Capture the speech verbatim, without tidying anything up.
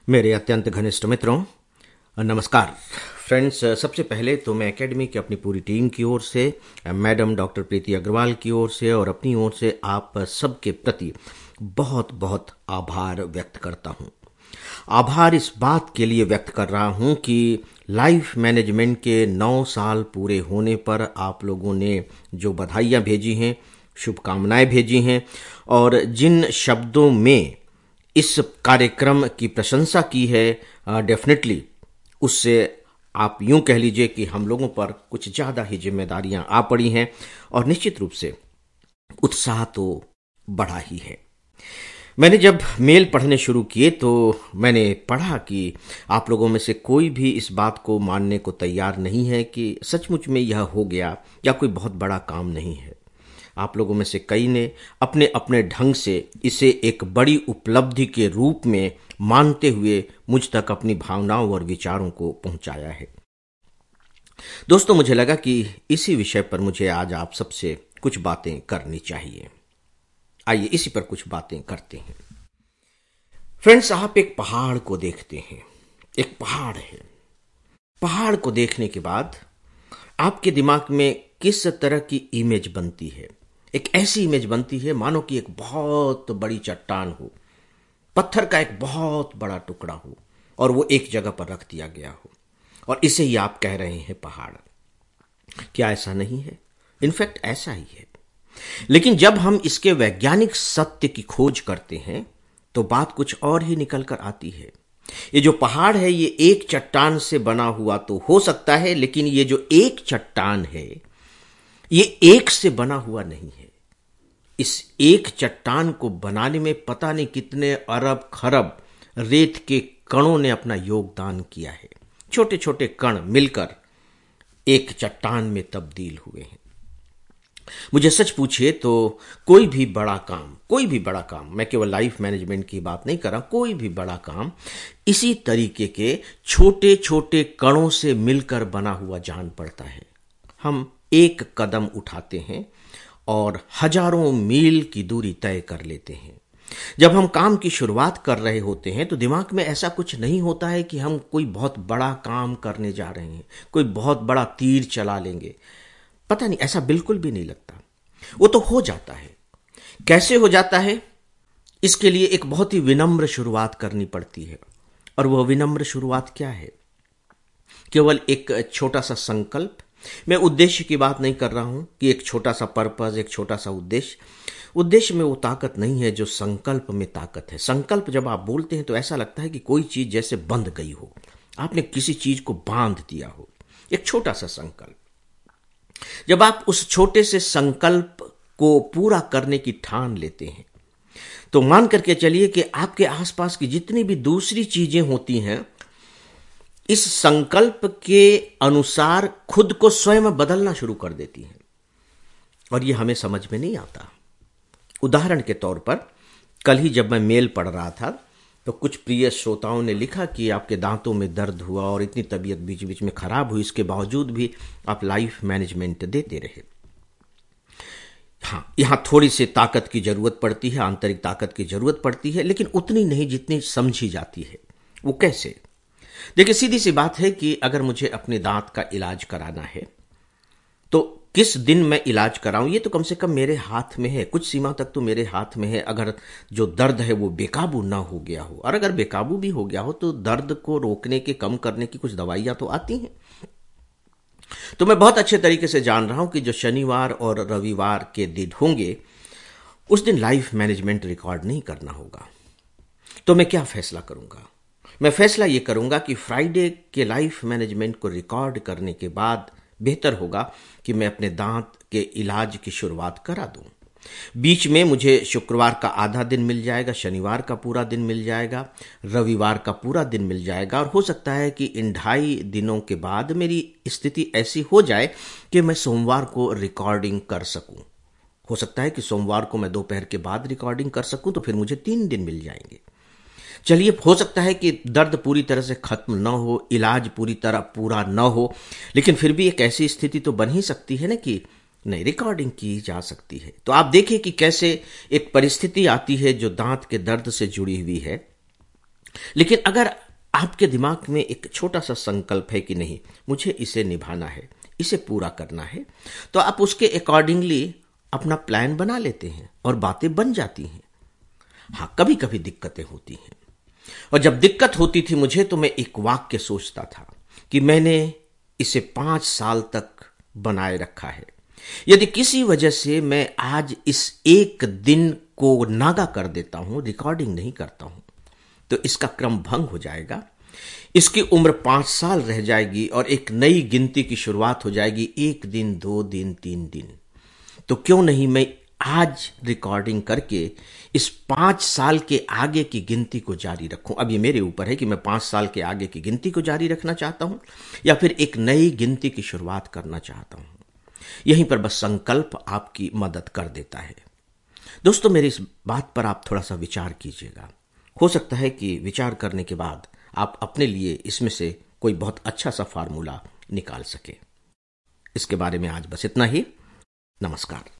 मेरे अत्यंत घनिष्ठ मित्रों, नमस्कार फ्रेंड्स। सबसे पहले तो मैं एकेडमी की अपनी पूरी टीम की ओर से, मैडम डॉक्टर प्रीति अग्रवाल की ओर से और अपनी ओर से आप सबके प्रति बहुत बहुत आभार व्यक्त करता हूं। आभार इस बात के लिए व्यक्त कर रहा हूं कि लाइफ मैनेजमेंट के नौ साल पूरे होने पर आप लोगों ने जो बधाइयां भेजी हैं, शुभकामनाएं भेजी हैं और जिन शब्दों में इस कार्यक्रम की प्रशंसा की है, डेफिनेटली उससे आप यूं कह लीजिए कि हम लोगों पर कुछ ज़्यादा ही जिम्मेदारियां आ पड़ी हैं और निश्चित रूप से उत्साह तो बढ़ा ही है। मैंने जब मेल पढ़ने शुरू किए तो मैंने पढ़ा कि आप लोगों में से कोई भी इस बात को मानने को तैयार नहीं है कि सचमुच में यह हो गया या कोई बहुत बड़ा काम नहीं है। आप लोगों में से कई ने अपने अपने ढंग से इसे एक बड़ी उपलब्धि के रूप में मानते हुए मुझ तक अपनी भावनाओं और विचारों को पहुंचाया है। दोस्तों, मुझे लगा कि इसी विषय पर मुझे आज आप सबसे कुछ बातें करनी चाहिए। आइए इसी पर कुछ बातें करते हैं। फ्रेंड्स, आप एक पहाड़ को देखते हैं। एक पहाड़ है। पहाड़ को देखने के बाद आपके दिमाग में किस तरह की इमेज बनती है? एक ऐसी इमेज बनती है मानो कि एक बहुत बड़ी चट्टान हो, पत्थर का एक बहुत बड़ा टुकड़ा हो और वो एक जगह पर रख दिया गया हो और इसे ही आप कह रहे हैं पहाड़। क्या ऐसा नहीं है? इनफैक्ट ऐसा ही है। लेकिन जब हम इसके वैज्ञानिक सत्य की खोज करते हैं तो बात कुछ और ही निकल कर आती है। ये जो पहाड़ है ये एक चट्टान से बना हुआ तो हो सकता है, लेकिन ये जो एक चट्टान है ये एक से बना हुआ नहीं है। इस एक चट्टान को बनाने में पता नहीं कितने अरब खरब रेत के कणों ने अपना योगदान किया है। छोटे छोटे कण मिलकर एक चट्टान में तब्दील हुए हैं। मुझे सच पूछिए तो कोई भी बड़ा काम, कोई भी बड़ा काम, मैं केवल लाइफ मैनेजमेंट की बात नहीं कर रहा, कोई भी बड़ा काम इसी तरीके के छोटे छोटे कणों से मिलकर बना हुआ जान पड़ता है। हम एक कदम उठाते हैं और हजारों मील की दूरी तय कर लेते हैं। जब हम काम की शुरुआत कर रहे होते हैं तो दिमाग में ऐसा कुछ नहीं होता है कि हम कोई बहुत बड़ा काम करने जा रहे हैं, कोई बहुत बड़ा तीर चला लेंगे। पता नहीं, ऐसा बिल्कुल भी नहीं लगता। वो तो हो जाता है। कैसे हो जाता है? इसके लिए एक बहुत ही विनम्र शुरुआत करनी पड़ती है। और वह विनम्र शुरुआत क्या है? केवल एक छोटा सा संकल्प। मैं उद्देश्य की बात नहीं कर रहा हूं कि एक छोटा सा पर्पस, एक छोटा सा उद्देश्य। उद्देश्य में वो ताकत नहीं है जो संकल्प में ताकत है। संकल्प जब आप बोलते हैं तो ऐसा लगता है कि कोई चीज जैसे बंध गई हो, आपने किसी चीज को बांध दिया हो। एक छोटा सा संकल्प। जब आप उस छोटे से संकल्प को पूरा करने की ठान लेते हैं तो मान करके चलिए कि आपके आसपास की जितनी भी दूसरी चीजें होती हैं इस संकल्प के अनुसार खुद को स्वयं बदलना शुरू कर देती हैं और यह हमें समझ में नहीं आता। उदाहरण के तौर पर, कल ही जब मैं मेल पढ़ रहा था तो कुछ प्रिय श्रोताओं ने लिखा कि आपके दांतों में दर्द हुआ और इतनी तबीयत बीच बीच में खराब हुई, इसके बावजूद भी आप लाइफ मैनेजमेंट देते रहे। हाँ, यहां थोड़ी सी ताकत की जरूरत पड़ती है, आंतरिक ताकत की जरूरत पड़ती है, लेकिन उतनी नहीं जितनी समझी जाती है। वो कैसे? देखिए, सीधी सी बात है कि अगर मुझे अपने दांत का इलाज कराना है तो किस दिन मैं इलाज कराऊं ये तो कम से कम मेरे हाथ में है। कुछ सीमा तक तो मेरे हाथ में है। अगर जो दर्द है वो बेकाबू ना हो गया हो, और अगर बेकाबू भी हो गया हो तो दर्द को रोकने के, कम करने की कुछ दवाइयां तो आती हैं। तो मैं बहुत अच्छे तरीके से जान रहा हूं कि जो शनिवार और रविवार के दिन होंगे उस दिन लाइफ मैनेजमेंट रिकॉर्ड नहीं करना होगा। तो मैं क्या फैसला करूंगा? मैं फैसला ये करूंगा कि फ्राइडे के लाइफ मैनेजमेंट को रिकॉर्ड करने के बाद बेहतर होगा कि मैं अपने दांत के इलाज की शुरुआत करा दूं। बीच में मुझे शुक्रवार का आधा दिन मिल जाएगा, शनिवार का पूरा दिन मिल जाएगा, रविवार का पूरा दिन मिल जाएगा और हो सकता है कि इन ढाई दिनों के बाद मेरी स्थिति ऐसी हो जाए कि मैं सोमवार को रिकॉर्डिंग कर सकूं। हो सकता है कि सोमवार को मैं दोपहर के बाद रिकॉर्डिंग कर सकूं, तो फिर मुझे तीन दिन मिल जाएंगे। चलिए, हो सकता है कि दर्द पूरी तरह से खत्म न हो, इलाज पूरी तरह पूरा न हो, लेकिन फिर भी एक ऐसी स्थिति तो बन ही सकती है ना कि नहीं, रिकॉर्डिंग की जा सकती है। तो आप देखिए कि कैसे एक परिस्थिति आती है जो दांत के दर्द से जुड़ी हुई है लेकिन अगर आपके दिमाग में एक छोटा सा संकल्प है कि नहीं, मुझे इसे निभाना है, इसे पूरा करना है, तो आप उसके अकॉर्डिंगली अपना प्लान बना लेते हैं और बातें बन जाती हैं। हाँ, कभी कभी दिक्कतें होती हैं, और जब दिक्कत होती थी मुझे, तो मैं एक वाक्य सोचता था कि मैंने इसे पांच साल तक बनाए रखा है। यदि किसी वजह से मैं आज इस एक दिन को नागा कर देता हूं, रिकॉर्डिंग नहीं करता हूं, तो इसका क्रम भंग हो जाएगा, इसकी उम्र पांच साल रह जाएगी और एक नई गिनती की शुरुआत हो जाएगी, एक दिन, दो दिन, तीन दिन। तो क्यों नहीं मैं आज रिकॉर्डिंग करके इस पांच साल के आगे की गिनती को जारी रखूं। अब ये मेरे ऊपर है कि मैं पांच साल के आगे की गिनती को जारी रखना चाहता हूं या फिर एक नई गिनती की शुरुआत करना चाहता हूं। यहीं पर बस संकल्प आपकी मदद कर देता है। दोस्तों, मेरी इस बात पर आप थोड़ा सा विचार कीजिएगा। हो सकता है कि विचार करने के बाद आप अपने लिए इसमें से कोई बहुत अच्छा सा फार्मूला निकाल सके। इसके बारे में आज बस इतना ही। नमस्कार।